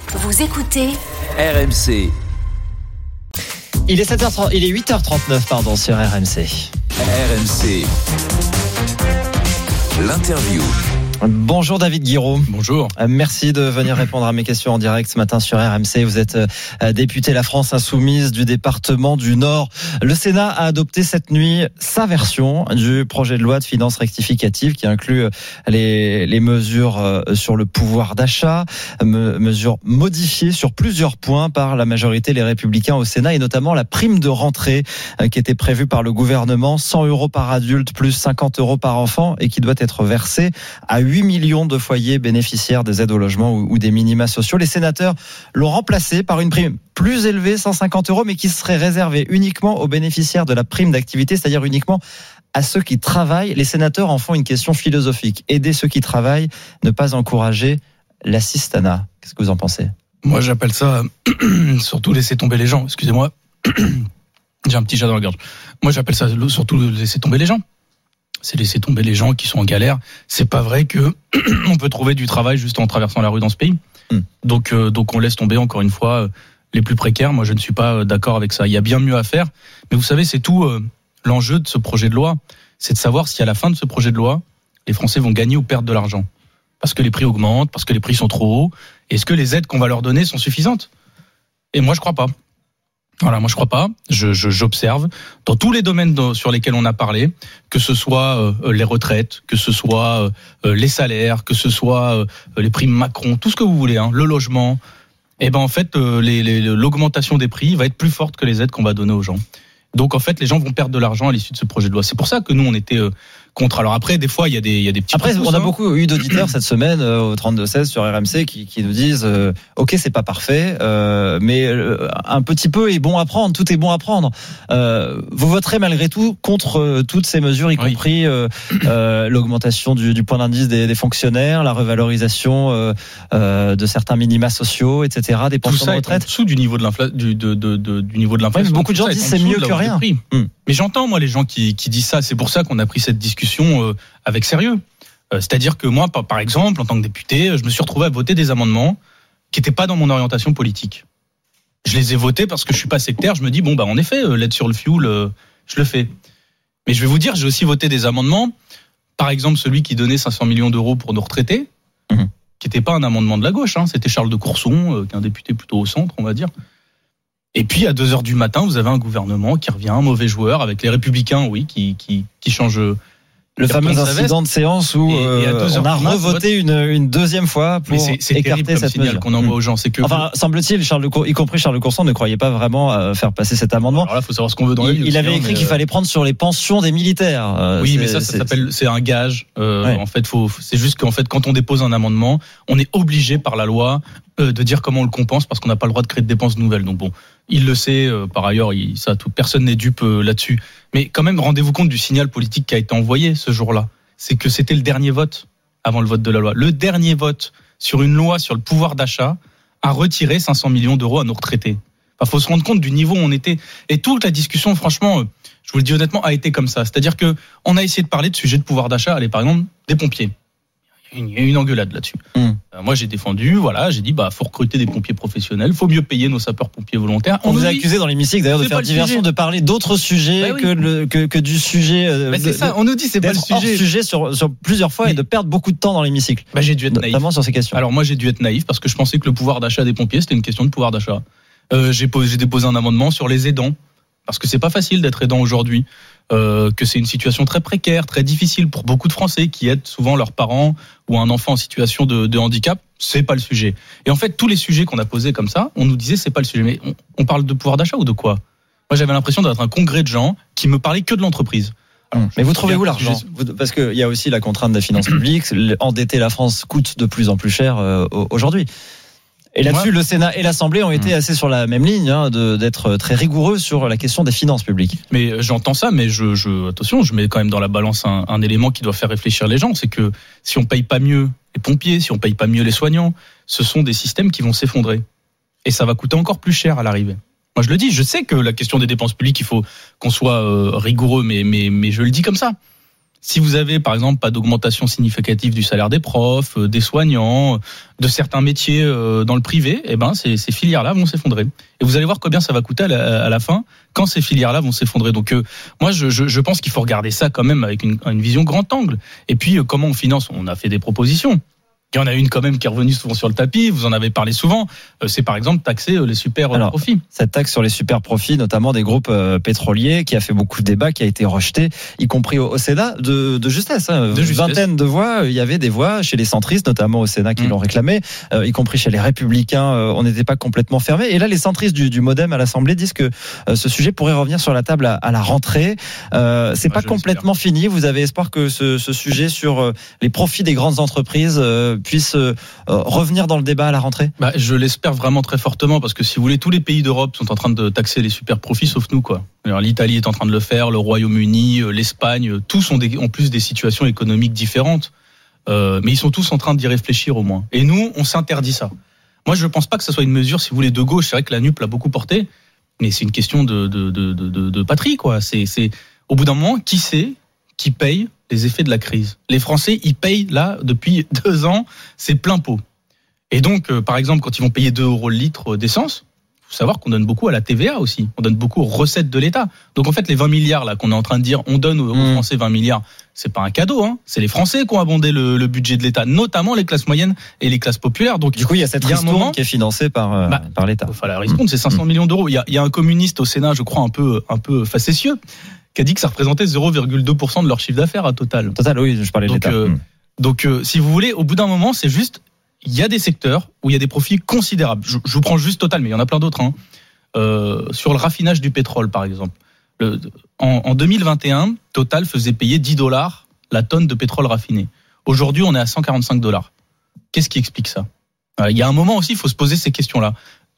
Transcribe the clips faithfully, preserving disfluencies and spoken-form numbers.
Vous écoutez R M C. Il est sept heures trente, il est huit heures trente-neuf pardon sur R M C. R M C. L'interview. Bonjour David Guiraud. Bonjour. Merci de venir répondre à mes questions en direct ce matin sur R M C. Vous êtes député La France Insoumise du département du Nord. Le Sénat a adopté cette nuit sa version du projet de loi de finances rectificative qui inclut les, les mesures sur le pouvoir d'achat, mesures modifiées sur plusieurs points par la majorité Les Républicains au Sénat et notamment la prime de rentrée qui était prévue par le gouvernement, cent euros par adulte plus cinquante euros par enfant et qui doit être versée à huit millions de foyers bénéficiaires des aides au logement ou des minima sociaux. Les sénateurs l'ont remplacé par une prime plus élevée, cent cinquante euros, mais qui serait réservée uniquement aux bénéficiaires de la prime d'activité, c'est-à-dire uniquement à ceux qui travaillent. Les sénateurs en font une question philosophique. Aider ceux qui travaillent, ne pas encourager l'assistanat. Qu'est-ce que vous en pensez ? Moi, j'appelle ça surtout laisser tomber les gens. Excusez-moi, j'ai un petit chat dans la gorge. Moi, j'appelle ça surtout laisser tomber les gens. C'est laisser tomber les gens qui sont en galère. C'est pas vrai que on peut trouver du travail juste en traversant la rue dans ce pays. Mm. Donc, euh, donc on laisse tomber encore une fois euh, les plus précaires. Moi, je ne suis pas euh, d'accord avec ça. Il y a bien mieux à faire. Mais vous savez, c'est tout euh, l'enjeu de ce projet de loi, c'est de savoir si à la fin de ce projet de loi, les Français vont gagner ou perdre de l'argent, parce que les prix augmentent, parce que les prix sont trop hauts. Est-ce que les aides qu'on va leur donner sont suffisantes ? Et moi, je crois pas. Voilà, moi je crois pas. Je, je, j'observe dans tous les domaines dans, sur lesquels on a parlé, que ce soit euh, les retraites, que ce soit euh, les salaires, que ce soit euh, les primes Macron, tout ce que vous voulez, hein, le logement. Et ben en fait, euh, les, les, l'augmentation des prix va être plus forte que les aides qu'on va donner aux gens. Donc en fait, les gens vont perdre de l'argent à l'issue de ce projet de loi. C'est pour ça que nous on était euh, contre. Alors après, des fois, il y a des, il y a des petits. Après, on a hein. beaucoup eu d'auditeurs cette semaine euh, au trente-deux seize sur R M C qui, qui nous disent, euh, ok, c'est pas parfait, euh, mais euh, un petit peu est bon à prendre. Tout est bon à prendre. Euh, vous voterez malgré tout contre euh, toutes ces mesures, y oui. compris euh, euh, l'augmentation du, du point d'indice des, des fonctionnaires, la revalorisation euh, euh, de certains minima sociaux, et cetera, des pensions de retraite. En dessous du niveau de l'inflation, du, de, de, de, du niveau de l'inflation. Ouais, beaucoup de gens disent c'est mieux que rien. Hum. Mais j'entends moi les gens qui, qui disent ça. C'est pour ça qu'on a pris cette discussion euh, avec sérieux. Euh, c'est-à-dire que moi, par, par exemple, en tant que député, je me suis retrouvé à voter des amendements qui n'étaient pas dans mon orientation politique. Je les ai votés parce que je suis pas sectaire. Je me dis bon bah en effet, euh, l'aide sur le fioul, euh, je le fais. Mais je vais vous dire, j'ai aussi voté des amendements. Par exemple, celui qui donnait cinq cents millions d'euros pour nos retraités, mmh. qui n'était pas un amendement de la gauche. Hein, c'était Charles de Courson, euh, qui est un député plutôt au centre, on va dire. Et puis à deux heures du matin, vous avez un gouvernement qui revient, un mauvais joueur, avec les Républicains, oui, qui qui qui change. Le fameux incident de séance où et, et euh, on a revoté une, une deuxième fois pour c'est, c'est écarter cette signal mesure qu'on envoie aux gens. C'est que enfin, semble-t-il, Charles de, y compris Charles de Courson ne croyait pas vraiment euh, faire passer cet amendement. Alors là, il faut savoir ce qu'on veut dans la vie. Il, il avait écrit qu'il fallait prendre sur les pensions des militaires. Euh, oui, mais ça, ça s'appelle, c'est un gage. Euh, ouais. En fait, faut, c'est juste qu'en fait, quand on dépose un amendement, on est obligé par la loi euh, de dire comment on le compense parce qu'on n'a pas le droit de créer de dépenses nouvelles. Donc bon, il le sait. Euh, par ailleurs, il, ça, tout, personne n'est dupe euh, là-dessus. Mais quand même, rendez-vous compte du signal politique qui a été envoyé ce jour-là. C'est que c'était le dernier vote avant le vote de la loi. Le dernier vote sur une loi sur le pouvoir d'achat a retiré cinq cents millions d'euros à nos retraités. Enfin, faut se rendre compte du niveau où on était. Et toute la discussion, franchement, je vous le dis honnêtement, a été comme ça. C'est-à-dire que on a essayé de parler de sujets de pouvoir d'achat. Allez, par exemple, des pompiers. Il y a une engueulade là-dessus. Mmh. Euh, moi, j'ai défendu, voilà, j'ai dit, bah, faut recruter des pompiers professionnels, faut mieux payer nos sapeurs-pompiers volontaires. On, on vous a accusé dans l'hémicycle d'ailleurs de faire diversion, de parler d'autres sujets bah oui. que, le, que, que du sujet. Euh, bah c'est de, ça, on nous dit c'est pas le sujet. Hors sujet sur, sur plusieurs fois mais, et de perdre beaucoup de temps dans l'hémicycle. Bah, j'ai dû être naïf. Notamment sur ces questions. Alors moi, j'ai dû être naïf parce que je pensais que le pouvoir d'achat des pompiers, c'était une question de pouvoir d'achat. Euh, j'ai, posé, j'ai déposé un amendement sur les aidants parce que c'est pas facile d'être aidant aujourd'hui. Euh, que c'est une situation très précaire, très difficile pour beaucoup de Français qui aident souvent leurs parents ou un enfant en situation de, de handicap. C'est pas le sujet. Et en fait, tous les sujets qu'on a posés comme ça, on nous disait c'est pas le sujet. Mais on, on parle de pouvoir d'achat ou de quoi ? Moi, j'avais l'impression d'être un congrès de gens qui me parlaient que de l'entreprise. Alors, mais vous trouvez où l'argent ? Parce qu'il y a aussi la contrainte des finances publiques. Endetter la France coûte de plus en plus cher euh, aujourd'hui. Et là-dessus, ouais. le Sénat et l'Assemblée ont été assez sur la même ligne, hein, de, d'être très rigoureux sur la question des finances publiques. Mais j'entends ça, mais je, je, attention, je mets quand même dans la balance un, un élément qui doit faire réfléchir les gens, c'est que si on paye pas mieux les pompiers, si on paye pas mieux les soignants, ce sont des systèmes qui vont s'effondrer. Et ça va coûter encore plus cher à l'arrivée. Moi, je le dis, je sais que la question des dépenses publiques, il faut qu'on soit euh, rigoureux, mais, mais, mais je le dis comme ça. Si vous avez, par exemple, pas d'augmentation significative du salaire des profs, euh, des soignants, euh, de certains métiers euh, dans le privé, eh ben, ces, ces filières-là vont s'effondrer. Et vous allez voir combien ça va coûter à la, à la fin quand ces filières-là vont s'effondrer. Donc, euh, moi, je, je, je pense qu'il faut regarder ça quand même avec une, une vision grand angle. Et puis, euh, comment on finance ? On a fait des propositions. Il y en a une quand même qui est revenue souvent sur le tapis, vous en avez parlé souvent, c'est par exemple taxer les super Alors, profits. Cette taxe sur les super profits, notamment des groupes euh, pétroliers, qui a fait beaucoup de débats, qui a été rejetée, y compris au, au Sénat, de, de justesse. Hein. De justesse. Une vingtaine de voix, il y avait des voix chez les centristes, notamment au Sénat, qui mmh. l'ont réclamé, euh, y compris chez les Républicains, euh, on n'était pas complètement fermé. Et là, les centristes du, du MoDem à l'Assemblée disent que euh, ce sujet pourrait revenir sur la table à, à la rentrée. Euh, c'est ah, pas complètement l'espère. fini. Vous avez espoir que ce, ce sujet sur euh, les profits des grandes entreprises euh, puisse euh, revenir dans le débat à la rentrée ? Bah, je l'espère vraiment très fortement, parce que si vous voulez, tous les pays d'Europe sont en train de taxer les super profits, sauf nous, quoi. Alors, l'Italie est en train de le faire, le Royaume-Uni, l'Espagne, tous ont des, en plus des situations économiques différentes, euh, mais ils sont tous en train d'y réfléchir au moins. Et nous, on s'interdit ça. Moi, je ne pense pas que ce soit une mesure, si vous voulez, de gauche. C'est vrai que la N U P l'a beaucoup porté, mais c'est une question de, de, de, de, de patrie, quoi. C'est, c'est, au bout d'un moment, qui sait qui paye les effets de la crise ? Les Français, ils payent là depuis deux ans, c'est plein pot. Et donc, euh, par exemple, quand ils vont payer deux euros le litre d'essence, il faut savoir qu'on donne beaucoup à la T V A aussi. On donne beaucoup aux recettes de l'État. Donc en fait, les vingt milliards là qu'on est en train de dire, on donne aux mmh. Français vingt milliards, c'est pas un cadeau. Hein. C'est les Français qui ont abondé le, le budget de l'État, notamment les classes moyennes et les classes populaires. Donc du coup, il y a cette ristourne qui est financée par euh, bah, par l'État. Enfin, la ristourne, mmh. c'est cinq cents mmh. millions d'euros. Il y a, il y a un communiste au Sénat, je crois, un peu un peu facétieux, qui a dit que ça représentait zéro virgule deux pour cent de leur chiffre d'affaires à Total. Total, oui, je parlais de donc, l'État. Euh, mmh. Donc, euh, si vous voulez, au bout d'un moment, c'est juste, il y a des secteurs où il y a des profits considérables. Je, je vous prends juste Total, mais il y en a plein d'autres. Hein. Euh, sur le raffinage du pétrole, par exemple. Le, en, en deux mille vingt et un, Total faisait payer dix dollars la tonne de pétrole raffiné. Aujourd'hui, on est à cent quarante-cinq dollars. Qu'est-ce qui explique ça ? Il y a un moment aussi, il faut se poser ces questions-là.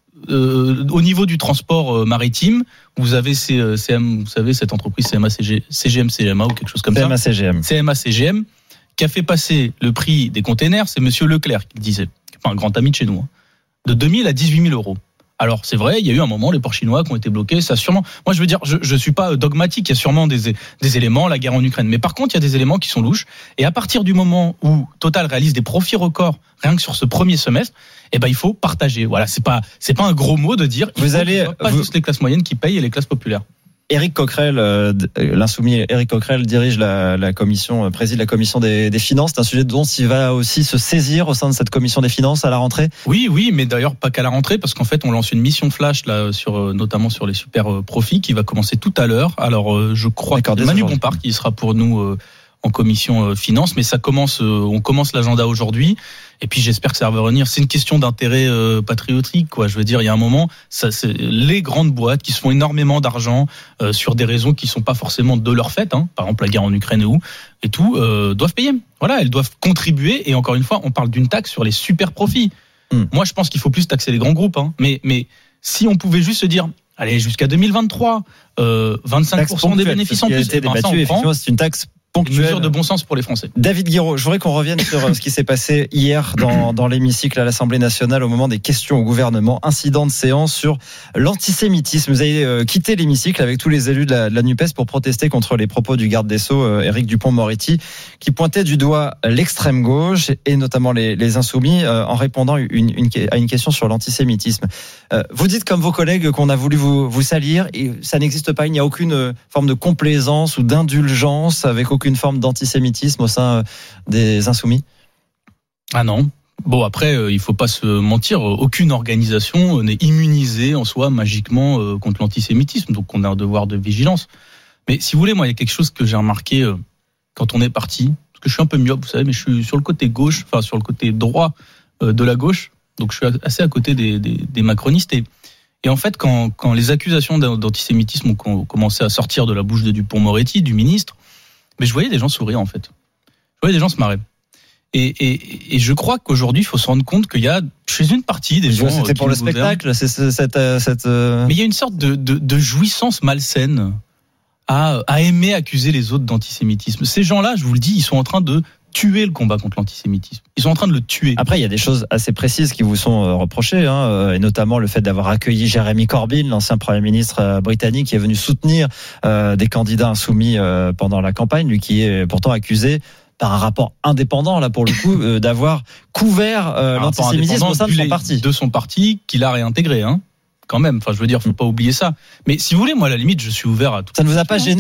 Euh, au niveau du transport euh, maritime, vous avez ces, C M, vous savez cette entreprise C M A C G, C G M C M A ou quelque chose comme C M A C G M. ça. C M A C G M qui a fait passer le prix des containers, c'est Monsieur Leclerc qui le disait, enfin un grand ami de chez nous, hein, de deux mille à dix-huit mille euros. Alors c'est vrai, il y a eu un moment les ports chinois qui ont été bloqués, ça sûrement. Moi je veux dire, je je suis pas dogmatique, il y a sûrement des des éléments, la guerre en Ukraine, mais par contre il y a des éléments qui sont louches. Et à partir du moment où Total réalise des profits records rien que sur ce premier semestre, eh ben il faut partager. Voilà, c'est pas c'est pas un gros mot de dire. Vous allez pas vous... juste les classes moyennes qui payent et les classes populaires. Éric Coquerel, euh, l'insoumis Éric Coquerel dirige la, la commission, préside la commission des, des finances. C'est un sujet dont il va aussi se saisir au sein de cette commission des finances à la rentrée. Oui, oui, mais d'ailleurs pas qu'à la rentrée, parce qu'en fait on lance une mission flash là sur notamment sur les super profits qui va commencer tout à l'heure. Alors je crois que Manu Bompard qui sera pour nous euh, en commission euh, finance, mais ça commence, euh, on commence l'agenda aujourd'hui. Et puis j'espère que ça va revenir. C'est une question d'intérêt euh, patriotique, quoi. Je veux dire, il y a un moment, ça, c'est les grandes boîtes qui se font énormément d'argent euh, sur des raisons qui sont pas forcément de leur fait, hein, par exemple la guerre en Ukraine et où et tout, euh, doivent payer. Voilà, elles doivent contribuer. Et encore une fois, on parle d'une taxe sur les super profits. Mmh. Moi, je pense qu'il faut plus taxer les grands groupes. Hein. Mais, mais si on pouvait juste se dire, allez, jusqu'à deux mille vingt-trois, euh, vingt-cinq pour cent des bénéfices en plus, c'est ben, une taxe une mesure de bon sens pour les Français. David Guiraud, je voudrais qu'on revienne sur ce qui s'est passé hier dans, dans l'hémicycle à l'Assemblée nationale au moment des questions au gouvernement. Incident de séance sur l'antisémitisme. Vous avez euh, quitté l'hémicycle avec tous les élus de la, de la NUPES pour protester contre les propos du garde des Sceaux, euh, Éric Dupond-Moretti, qui pointait du doigt l'extrême gauche et notamment les, les insoumis euh, en répondant une, une, à une question sur l'antisémitisme. Euh, vous dites comme vos collègues qu'on a voulu vous, vous salir et ça n'existe pas. Il n'y a aucune forme de complaisance ou d'indulgence avec aucune forme d'antisémitisme au sein des insoumis ? Ah non. Bon, après, euh, il faut pas se mentir, aucune organisation n'est immunisée en soi magiquement euh, contre l'antisémitisme, donc on a un devoir de vigilance. Mais si vous voulez, moi, il y a quelque chose que j'ai remarqué euh, quand on est parti, parce que je suis un peu myope, vous savez, mais je suis sur le côté gauche, enfin sur le côté droit euh, de la gauche, donc je suis assez à côté des, des, des macronistes. Et, et en fait, quand, quand les accusations d'antisémitisme ont commencé à sortir de la bouche de Dupond-Moretti, du ministre, mais je voyais des gens sourire en fait. Je voyais des gens se marrer. Et, et, et je crois qu'aujourd'hui, il faut se rendre compte qu'il y a chez une partie des gens. C'était pour le spectacle, c'est cette, cette. Mais il y a une sorte de, de, de jouissance malsaine à, à aimer accuser les autres d'antisémitisme. Ces gens-là, je vous le dis, ils sont en train de tuer le combat contre l'antisémitisme. Ils sont en train de le tuer. Après, il y a des choses assez précises qui vous sont reprochées, hein, et notamment le fait d'avoir accueilli Jeremy Corbyn, l'ancien Premier ministre britannique, qui est venu soutenir euh, des candidats insoumis euh, pendant la campagne, lui qui est pourtant accusé par un rapport indépendant, là pour le coup, euh, d'avoir couvert euh, l'antisémitisme au sein de son parti. De son parti, qu'il a réintégré, hein, quand même. Enfin, je veux dire, faut pas oublier ça. Mais si vous voulez, moi, à la limite, je suis ouvert à tout. Ça ne vous a pas gêné ?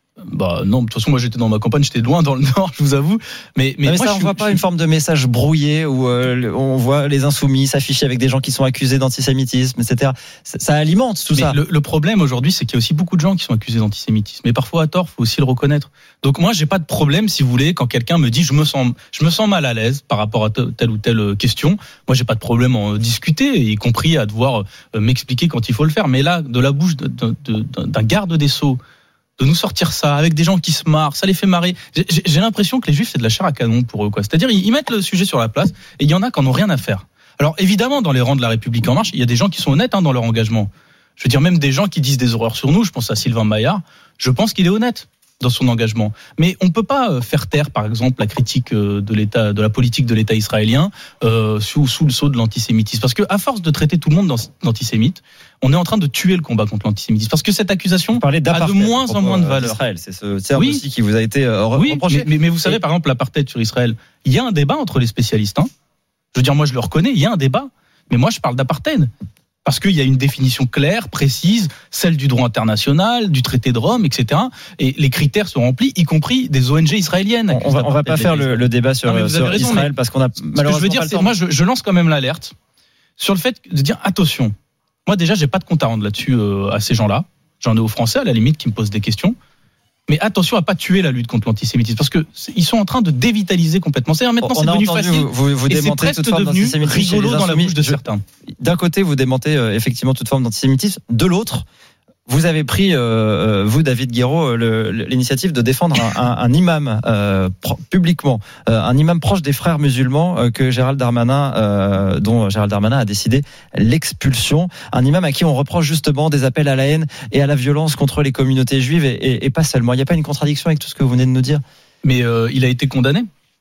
Bah non, de toute façon moi j'étais dans ma campagne, j'étais loin dans le nord, je vous avoue. Mais mais, non, mais moi, ça, on je, voit je, pas je... une forme de message brouillé où euh, on voit les insoumis s'afficher avec des gens qui sont accusés d'antisémitisme, et cetera. Ça, ça alimente tout mais ça. Le, le problème aujourd'hui, c'est qu'il y a aussi beaucoup de gens qui sont accusés d'antisémitisme, mais parfois à tort, faut aussi le reconnaître. Donc moi j'ai pas de problème, si vous voulez, quand quelqu'un me dit je me sens je me sens mal à l'aise par rapport à telle ou telle question. Moi j'ai pas de problème à en discuter, y compris à devoir m'expliquer quand il faut le faire. Mais là, de la bouche de, de, de, d'un garde des Sceaux, de nous sortir ça avec des gens qui se marrent, ça les fait marrer. J'ai, j'ai l'impression que les Juifs c'est de la chair à canon pour eux, quoi. C'est-à-dire ils mettent le sujet sur la place et il y en a qui en ont rien à faire. Alors évidemment, dans les rangs de la République en marche, il y a des gens qui sont honnêtes hein, dans leur engagement. Je veux dire même des gens qui disent des horreurs sur nous. Je pense à Sylvain Maillard. Je pense qu'il est honnête dans son engagement. Mais on peut pas faire taire, par exemple, la critique de l'État, de la politique de l'État israélien euh, sous, sous le sceau de l'antisémitisme. Parce que à force de traiter tout le monde d'antisémite, on est en train de tuer le combat contre l'antisémitisme. Parce que cette accusation a de moins en moins de valeur. Israël, c'est ce terme oui. aussi qui vous a été euh, oui, reproché. Mais, mais vous savez, par exemple, l'apartheid sur Israël, il y a un débat entre les spécialistes. Hein. Je veux dire, moi, je le reconnais, il y a un débat. Mais moi, je parle d'apartheid. Parce qu'il y a une définition claire, précise, celle du droit international, du traité de Rome, et cetera. Et les critères sont remplis, y compris des O N G israéliennes. On va, on va pas faire le, le débat sur, non, sur raison, Israël parce qu'on a malheureusement. Ce que je veux dire, c'est moi, je, je lance quand même l'alerte sur le fait de dire attention. Moi, déjà, j'ai pas de compte à rendre là-dessus euh, à ces gens-là. J'en ai aux Français à la limite qui me posent des questions. Mais attention à pas tuer la lutte contre l'antisémitisme parce que ils sont en train de dévitaliser complètement. C'est maintenant c'est devenu facile vous, vous et c'est presque devenu rigolo dans la bouche de certains. D'un côté, vous démentez euh, effectivement toute forme d'antisémitisme. De l'autre, vous avez pris, euh, vous David Guiraud, le, l'initiative de défendre un, un, un imam euh, pro, publiquement, euh, un imam proche des frères musulmans euh, que Gérald Darmanin, euh, dont Gérald Darmanin a décidé l'expulsion. Un imam à qui on reproche justement des appels à la haine et à la violence contre les communautés juives et, et, et pas seulement. Il n'y a pas une contradiction avec tout ce que vous venez de nous dire ? Mais euh, il a été condamné.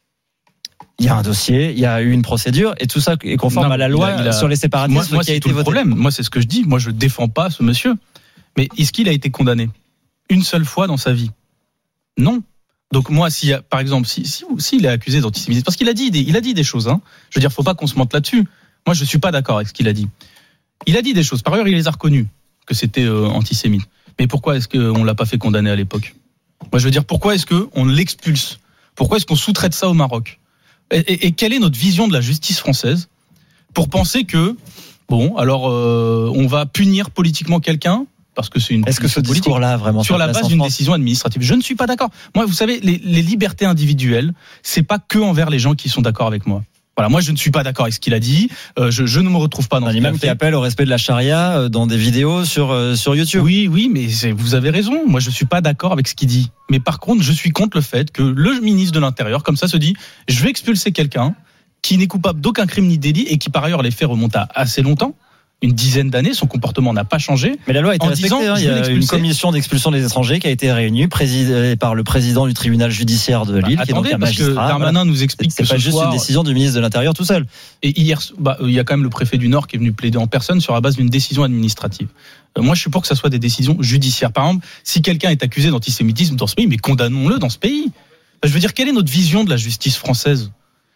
Il y a un dossier, il y a eu une procédure et tout ça est conforme non, à la loi il a, il a... sur les séparatistes moi, moi, qui a c'est été tout voté. Le problème. Moi, c'est ce que je dis. Moi, je défends pas ce monsieur. Mais est-ce qu'il a été condamné une seule fois dans sa vie ? Non. Donc moi, si par exemple, si si s'il est accusé d'antisémitisme, parce qu'il a dit des, il a dit des choses. Hein. Je veux dire, faut pas qu'on se mente là-dessus. Moi, je suis pas d'accord avec ce qu'il a dit. Il a dit des choses. Par ailleurs, il les a reconnues que c'était euh, antisémite. Mais pourquoi est-ce qu'on l'a pas fait condamner à l'époque ? Moi, je veux dire, pourquoi est-ce qu'on l'expulse ? Pourquoi est-ce qu'on sous-traite ça au Maroc ? et, et, et quelle est notre vision de la justice française pour penser que bon, alors euh, on va punir politiquement quelqu'un ? Parce que c'est une Est-ce que ce discours-là vraiment sur la base d'une décision administrative ? Je ne suis pas d'accord. Moi, vous savez, les, les libertés individuelles, c'est pas que envers les gens qui sont d'accord avec moi. Voilà, moi je ne suis pas d'accord avec ce qu'il a dit. Euh, je, je ne me retrouve pas dans. Un imam qui appelle au respect de la charia dans des vidéos sur euh, sur YouTube. Oui, oui, mais c'est, vous avez raison. Moi, je suis pas d'accord avec ce qu'il dit. Mais par contre, je suis contre le fait que le ministre de l'Intérieur, comme ça, se dit, je vais expulser quelqu'un qui n'est coupable d'aucun crime ni délit et qui par ailleurs les faits remontent à assez longtemps. Une dizaine d'années, son comportement n'a pas changé. Mais la loi a été respectée. Disant, hein, il y a une commission d'expulsion des étrangers qui a été réunie, présidée par le président du tribunal judiciaire de Lille, bah, qui attendez, est donc un magistrat. Parce que Darmanin voilà. nous explique c'est que pas ce juste soir, une décision du ministre de l'Intérieur tout seul. Et hier, bah, il y a quand même le préfet du Nord qui est venu plaider en personne sur la base d'une décision administrative. Euh, moi, je suis pour que ça soit des décisions judiciaires. Par exemple, si quelqu'un est accusé d'antisémitisme dans ce pays, mais condamnons-le dans ce pays. Bah, je veux dire, quelle est notre vision de la justice française ?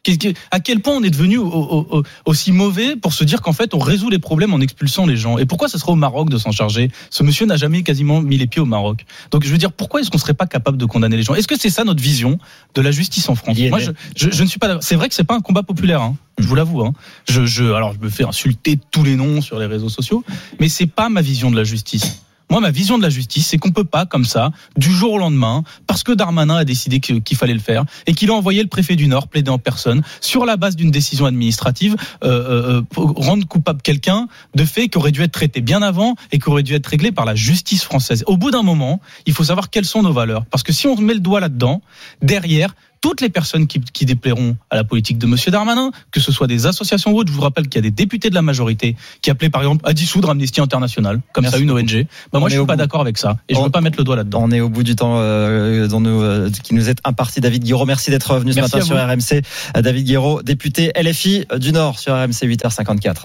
À quel point on est devenu aussi mauvais pour se dire qu'en fait on résout les problèmes en expulsant les gens ? Et pourquoi ce serait au Maroc de s'en charger ? Ce monsieur n'a jamais quasiment mis les pieds au Maroc. Donc je veux dire, pourquoi est-ce qu'on serait pas capable de condamner les gens ? Est-ce que c'est ça notre vision de la justice en France ? Moi, je, je, je ne suis pas. C'est vrai que c'est pas un combat populaire. Hein. Je vous l'avoue. Hein. Je, je, alors je me fais insulter de tous les noms sur les réseaux sociaux, mais c'est pas ma vision de la justice. Moi, ma vision de la justice, c'est qu'on peut pas, comme ça, du jour au lendemain, parce que Darmanin a décidé qu'il fallait le faire, et qu'il a envoyé le préfet du Nord plaider en personne, sur la base d'une décision administrative, euh, euh, pour rendre coupable quelqu'un de faits qui aurait dû être traité bien avant, et qui aurait dû être réglé par la justice française. Au bout d'un moment, il faut savoir quelles sont nos valeurs. Parce que si on met le doigt là-dedans, derrière, toutes les personnes qui, qui déplairont à la politique de Monsieur Darmanin, que ce soit des associations ou autres. Je vous rappelle qu'il y a des députés de la majorité qui appelaient par exemple à dissoudre Amnesty International, comme Merci ça une O N G. Bah, moi je suis pas bout. d'accord avec ça et on, je veux pas mettre le doigt là-dedans. On est au bout du temps euh, dont nous, euh, qui nous est imparti. David Guiraud, merci d'être venu ce merci matin sur R M C. David Guiraud, député L F I du Nord sur R M C huit heures cinquante-quatre.